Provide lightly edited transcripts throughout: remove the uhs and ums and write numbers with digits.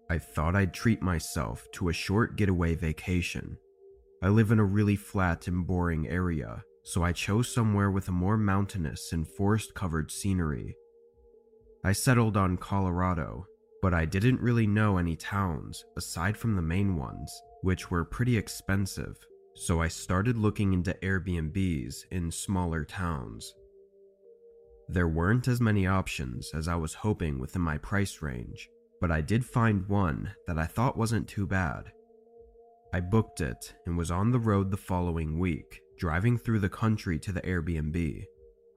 I thought I'd treat myself to a short getaway vacation. I live in a really flat and boring area, so I chose somewhere with a more mountainous and forest-covered scenery. I settled on Colorado, but I didn't really know any towns aside from the main ones, which were pretty expensive, so I started looking into Airbnbs in smaller towns. There weren't as many options as I was hoping within my price range, but I did find one that I thought wasn't too bad. I booked it and was on the road the following week, driving through the country to the Airbnb.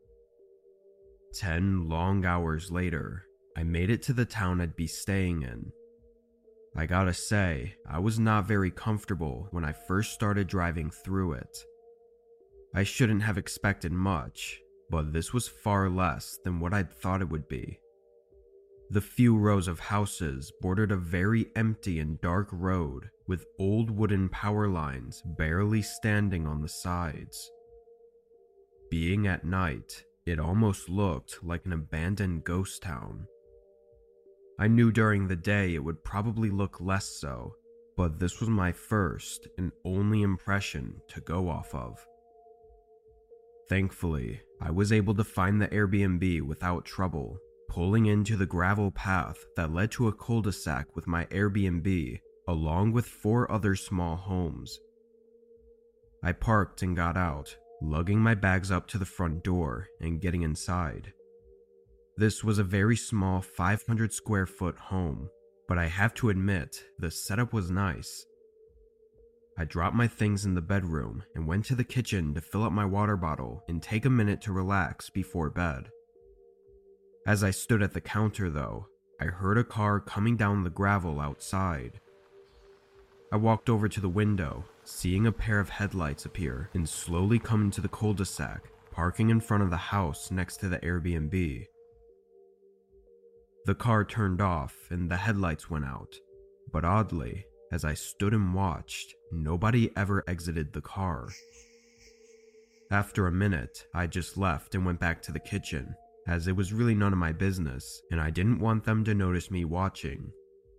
10 long hours later, I made it to the town I'd be staying in. I gotta say, I was not very comfortable when I first started driving through it. I shouldn't have expected much, but this was far less than what I'd thought it would be. The few rows of houses bordered a very empty and dark road with old wooden power lines barely standing on the sides. Being at night, it almost looked like an abandoned ghost town. I knew during the day it would probably look less so, but this was my first and only impression to go off of. Thankfully, I was able to find the Airbnb without trouble, pulling into the gravel path that led to a cul-de-sac with my Airbnb, along with 4 other small homes. I parked and got out, lugging my bags up to the front door and getting inside. This was a very small 500 square foot home, but I have to admit, the setup was nice. I dropped my things in the bedroom and went to the kitchen to fill up my water bottle and take a minute to relax before bed. As I stood at the counter though, I heard a car coming down the gravel outside. I walked over to the window, seeing a pair of headlights appear and slowly come into the cul-de-sac, parking in front of the house next to the Airbnb. The car turned off and the headlights went out, but oddly, as I stood and watched, nobody ever exited the car. After a minute, I just left and went back to the kitchen, as it was really none of my business and I didn't want them to notice me watching.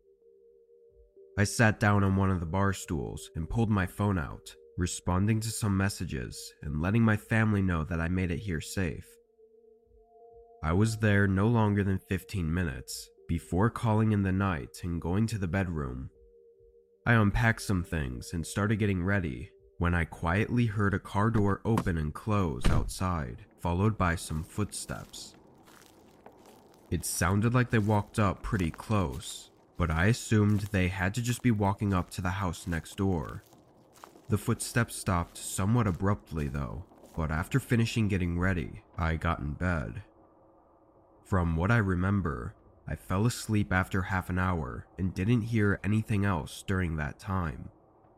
I sat down on one of the bar stools and pulled my phone out, responding to some messages and letting my family know that I made it here safe. I was there no longer than 15 minutes before calling in the night and going to the bedroom. I unpacked some things and started getting ready when I quietly heard a car door open and close outside, followed by some footsteps. It sounded like they walked up pretty close, but I assumed they had to just be walking up to the house next door. The footsteps stopped somewhat abruptly though, but after finishing getting ready, I got in bed. From what I remember, I fell asleep after half an hour and didn't hear anything else during that time.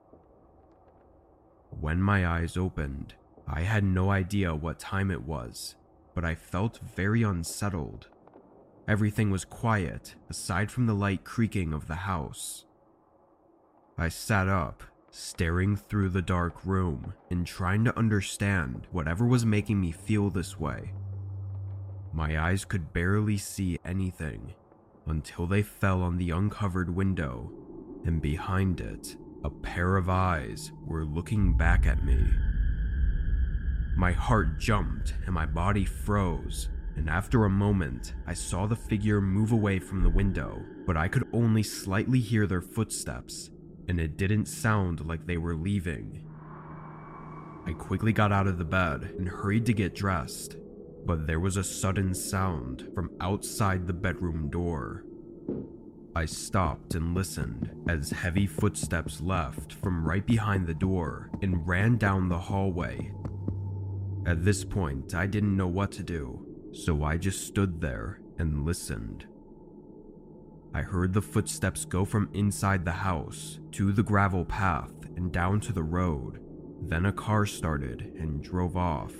When my eyes opened, I had no idea what time it was, but I felt very unsettled. Everything was quiet, aside from the light creaking of the house. I sat up, staring through the dark room and trying to understand whatever was making me feel this way. My eyes could barely see anything until they fell on the uncovered window, and behind it, a pair of eyes were looking back at me. My heart jumped and my body froze, and after a moment, I saw the figure move away from the window, but I could only slightly hear their footsteps, and it didn't sound like they were leaving. I quickly got out of the bed and hurried to get dressed, but there was a sudden sound from outside the bedroom door. I stopped and listened as heavy footsteps left from right behind the door and ran down the hallway. At this point, I didn't know what to do, so I just stood there and listened. I heard the footsteps go from inside the house to the gravel path and down to the road. Then a car started and drove off.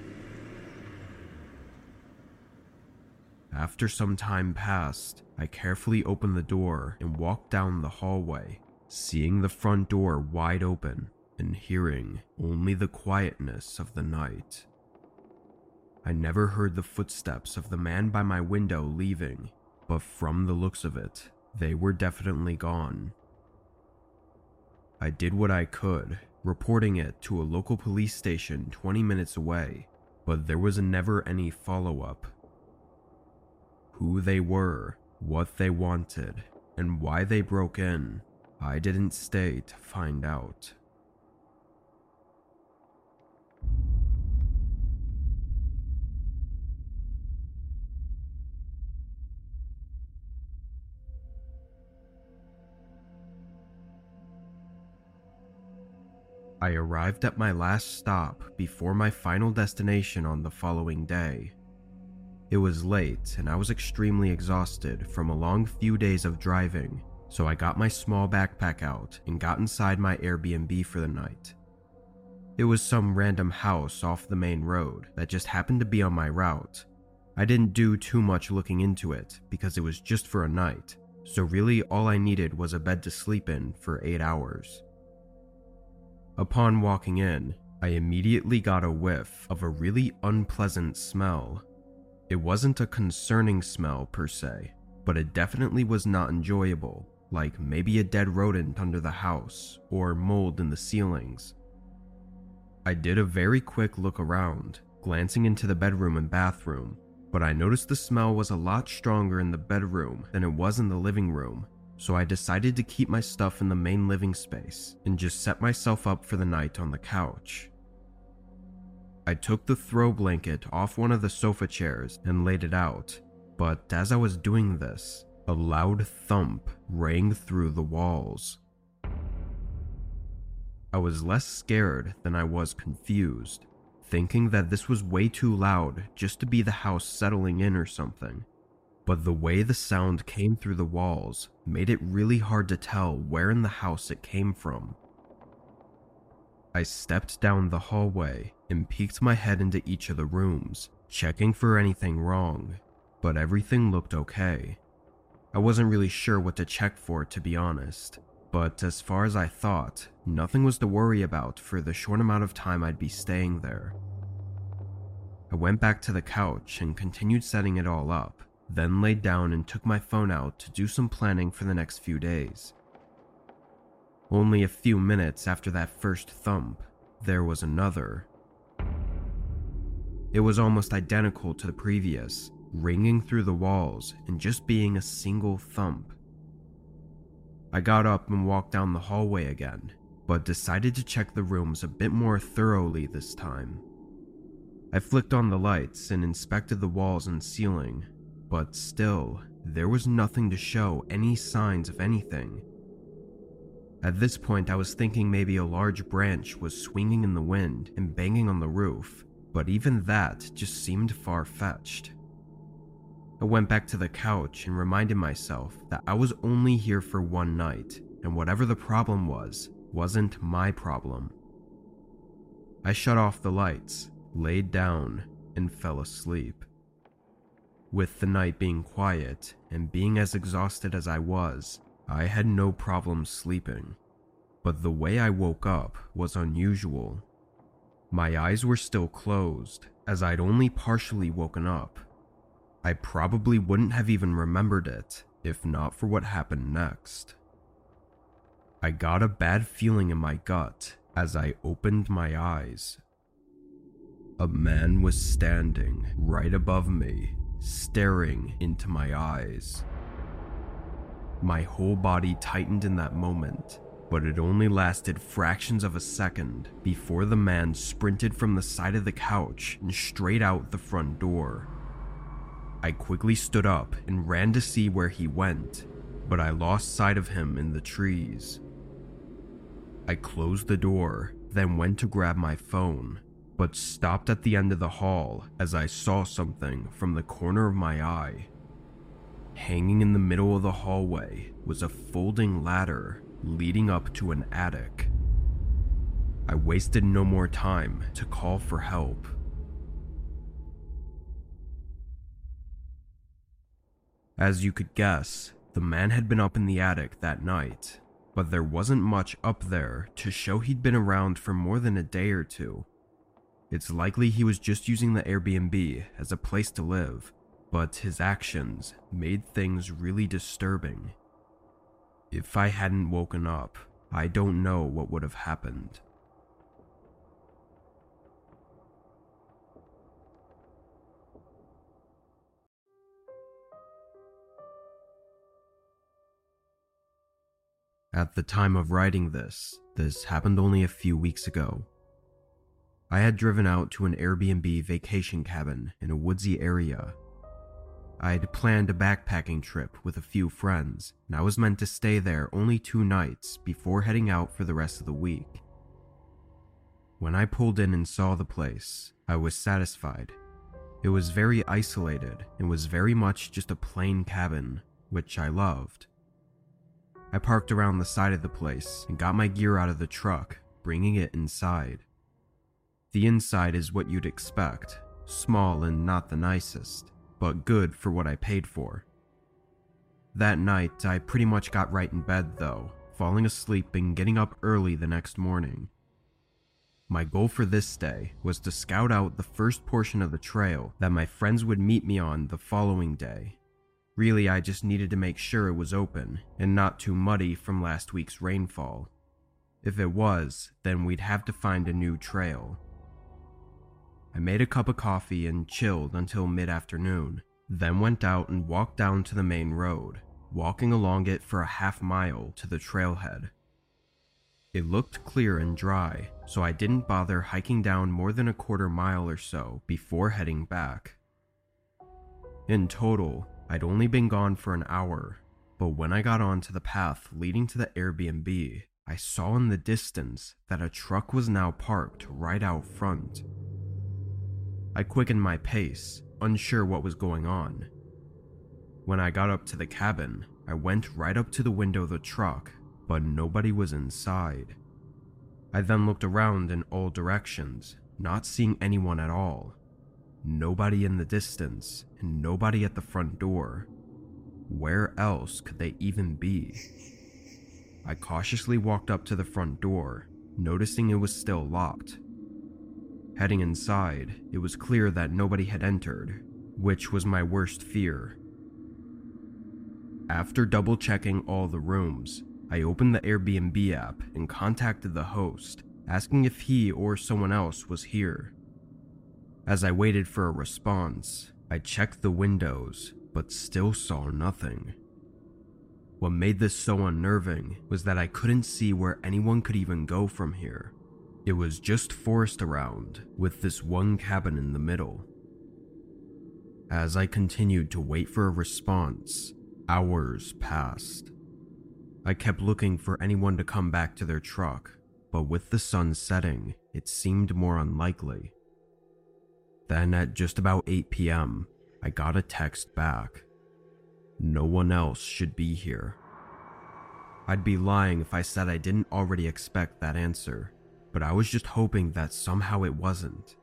After some time passed, I carefully opened the door and walked down the hallway, seeing the front door wide open and hearing only the quietness of the night. I never heard the footsteps of the man by my window leaving, but from the looks of it, they were definitely gone. I did what I could, reporting it to a local police station 20 minutes away, but there was never any follow-up. Who they were, what they wanted, and why they broke in, I didn't stay to find out. I arrived at my last stop before my final destination on the following day. It was late and I was extremely exhausted from a long few days of driving, so I got my small backpack out and got inside my Airbnb for the night. It was some random house off the main road that just happened to be on my route. I didn't do too much looking into it because it was just for a night, so really all I needed was a bed to sleep in for 8 hours. Upon walking in, I immediately got a whiff of a really unpleasant smell. It wasn't a concerning smell per se, but it definitely was not enjoyable, like maybe a dead rodent under the house or mold in the ceilings. I did a very quick look around, glancing into the bedroom and bathroom, but I noticed the smell was a lot stronger in the bedroom than it was in the living room, so I decided to keep my stuff in the main living space and just set myself up for the night on the couch. I took the throw blanket off one of the sofa chairs and laid it out, but as I was doing this, a loud thump rang through the walls. I was less scared than I was confused, thinking that this was way too loud just to be the house settling in or something. But the way the sound came through the walls made it really hard to tell where in the house it came from. I stepped down the hallway and peeked my head into each of the rooms, checking for anything wrong, but everything looked okay. I wasn't really sure what to check for, to be honest, but as far as I thought, nothing was to worry about for the short amount of time I'd be staying there. I went back to the couch and continued setting it all up, then laid down and took my phone out to do some planning for the next few days. Only a few minutes after that first thump, there was another. It was almost identical to the previous, ringing through the walls and just being a single thump. I got up and walked down the hallway again, but decided to check the rooms a bit more thoroughly this time. I flicked on the lights and inspected the walls and ceiling, but still, there was nothing to show any signs of anything. At this point, I was thinking maybe a large branch was swinging in the wind and banging on the roof, but even that just seemed far-fetched. I went back to the couch and reminded myself that I was only here for one night, and whatever the problem was, wasn't my problem. I shut off the lights, laid down, and fell asleep. With the night being quiet and being as exhausted as I was, I had no problem sleeping. But the way I woke up was unusual. My eyes were still closed, as I'd only partially woken up. I probably wouldn't have even remembered it if not for what happened next. I got a bad feeling in my gut as I opened my eyes. A man was standing right above me, staring into my eyes. My whole body tightened in that moment, but it only lasted fractions of a second before the man sprinted from the side of the couch and straight out the front door. I quickly stood up and ran to see where he went, but I lost sight of him in the trees. I closed the door, then went to grab my phone, but stopped at the end of the hall as I saw something from the corner of my eye. Hanging in the middle of the hallway was a folding ladder leading up to an attic. I wasted no more time to call for help. As you could guess, the man had been up in the attic that night, but there wasn't much up there to show he'd been around for more than a day or two. It's likely he was just using the Airbnb as a place to live, but his actions made things really disturbing. If I hadn't woken up, I don't know what would have happened. At the time of writing this happened only a few weeks ago. I had driven out to an Airbnb vacation cabin in a woodsy area. I'd planned a backpacking trip with a few friends, and I was meant to stay there only 2 nights before heading out for the rest of the week. When I pulled in and saw the place, I was satisfied. It was very isolated and was very much just a plain cabin, which I loved. I parked around the side of the place and got my gear out of the truck, bringing it inside. The inside is what you'd expect, small and not the nicest, but good for what I paid for. That night, I pretty much got right in bed though, falling asleep and getting up early the next morning. My goal for this day was to scout out the first portion of the trail that my friends would meet me on the following day. Really, I just needed to make sure it was open and not too muddy from last week's rainfall. If it was, then we'd have to find a new trail. I made a cup of coffee and chilled until mid-afternoon, then went out and walked down to the main road, walking along it for a half-mile to the trailhead. It looked clear and dry, so I didn't bother hiking down more than a quarter mile or so before heading back. In total, I'd only been gone for an hour, but when I got onto the path leading to the Airbnb, I saw in the distance that a truck was now parked right out front. I quickened my pace, unsure what was going on. When I got up to the cabin, I went right up to the window of the truck, but nobody was inside. I then looked around in all directions, not seeing anyone at all. Nobody in the distance, and nobody at the front door. Where else could they even be? I cautiously walked up to the front door, noticing it was still locked. Heading inside, it was clear that nobody had entered, which was my worst fear. After double-checking all the rooms, I opened the Airbnb app and contacted the host, asking if he or someone else was here. As I waited for a response, I checked the windows, but still saw nothing. What made this so unnerving was that I couldn't see where anyone could even go from here. It was just forest around, with this one cabin in the middle. As I continued to wait for a response, hours passed. I kept looking for anyone to come back to their truck, but with the sun setting, it seemed more unlikely. Then at just about 8 p.m., I got a text back. No one else should be here. I'd be lying if I said I didn't already expect that answer, but I was just hoping that somehow it wasn't.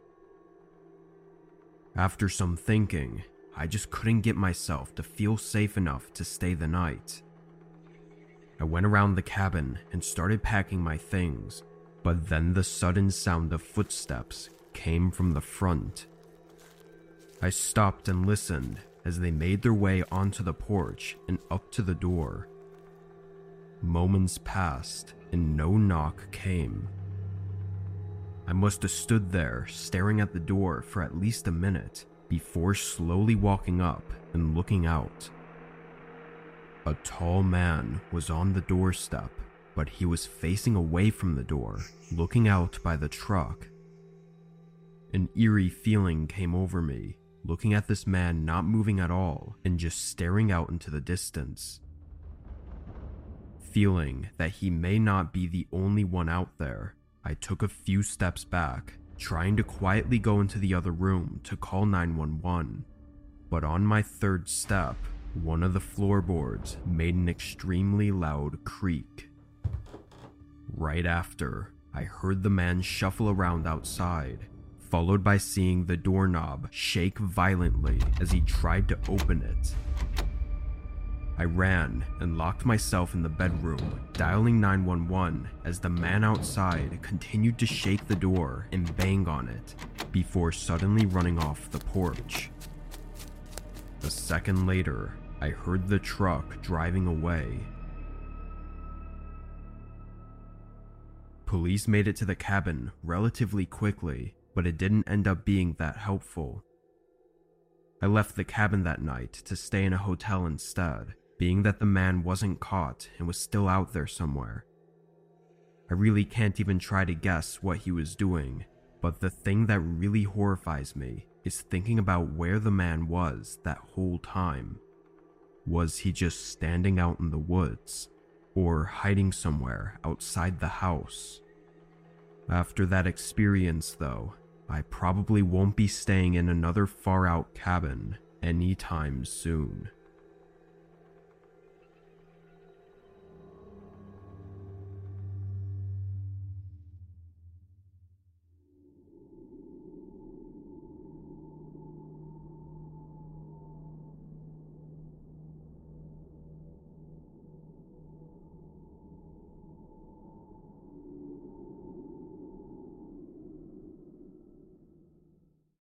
After some thinking, I just couldn't get myself to feel safe enough to stay the night. I went around the cabin and started packing my things, but then the sudden sound of footsteps came from the front. I stopped and listened as they made their way onto the porch and up to the door. Moments passed and no knock came. I must have stood there staring at the door for at least a minute before slowly walking up and looking out. A tall man was on the doorstep, but he was facing away from the door, looking out by the truck. An eerie feeling came over me, looking at this man not moving at all and just staring out into the distance. Feeling that he may not be the only one out there, I took a few steps back, trying to quietly go into the other room to call 911. But on my third step, one of the floorboards made an extremely loud creak. Right after, I heard the man shuffle around outside, followed by seeing the doorknob shake violently as he tried to open it. I ran and locked myself in the bedroom, dialing 911 as the man outside continued to shake the door and bang on it, before suddenly running off the porch. A second later, I heard the truck driving away. Police made it to the cabin relatively quickly, but it didn't end up being that helpful. I left the cabin that night to stay in a hotel instead, being that the man wasn't caught and was still out there somewhere. I really can't even try to guess what he was doing, but the thing that really horrifies me is thinking about where the man was that whole time. Was he just standing out in the woods, or hiding somewhere outside the house? After that experience, though, I probably won't be staying in another far out cabin anytime soon.